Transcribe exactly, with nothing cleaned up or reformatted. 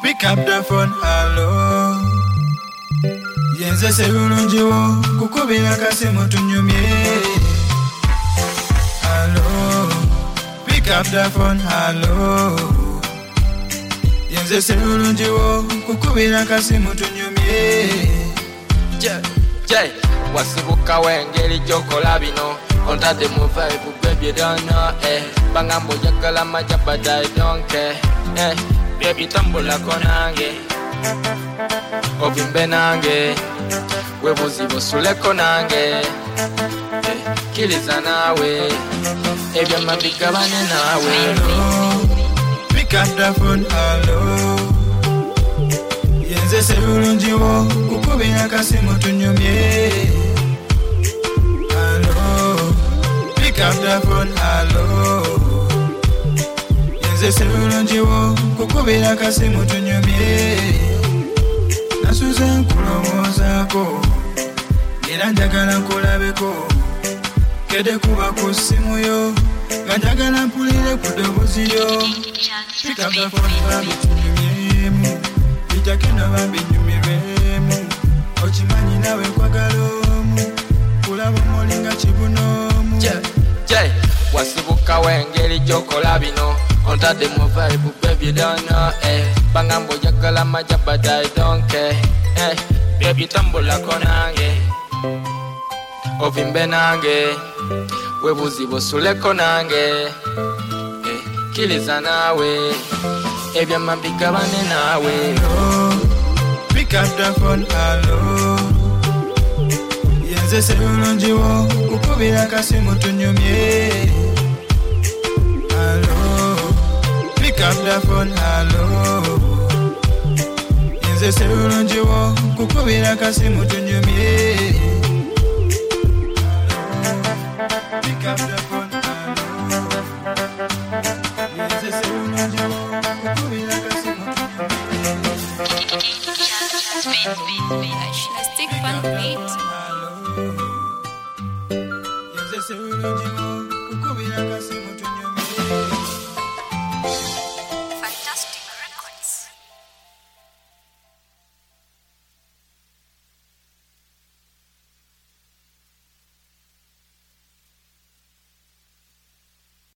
Pick up the phone, hello. Yenze se bulungiwo kukubira kasimu tunyumye. Hello. Pick up the phone, hello. Yenze se bulungiwo kukubira kasimu tunyumye. Yeah, yeah. Wasibuka wengeri jokola bino. Ontade mu vibe, baby, you don't know, eh. Bangambo yakala maja, but I don't care, eh. Baby, tambula konange. Ovimbe nange. Webuzibu sule konange. Eh, kiliza nawe. Ebya mabigabane nawe. Hello. Pick up the phone, hello. Yenze se bulungiwo kukubira kasimu tunyumye. Pick up the phone, hello. Yenze se bulungiwo kukubira kasimu tunyumye. Nasuze nkulowoozako era njagala nkulabeko. Kede kuba ku ssimu yo nga njagala mpulire ku ddoboozi yo. Pick up the phone, bambi tunyumyemu. Bijja kino bambi nyumirwemu. Okimanyi nawe nkwagala omu. Kulaba omulinga kibunomu. Yeah, yeah. Wasibuka wengeri jokola bino. Ontade mu vibe, baby, you don't know, eh. Bangambo yakala maja, but I don't care, eh. Baby, tambula konange. Ovimbe nange. Webuzibu sule konange. Eh, kiliza nawe. Ebya mabigabane nawe. Hello. Pick up the phone, hello. Yenze se bulungiwo kukubira kasimu tunyumye. Hello. Pick up the phone, hello. Yenze se bulungiwo kukubira kasimu tunyumye. Pick up the phone, hello. Yenze se bulungiwo kukubira kasimu tunyumye. Stick fun beat.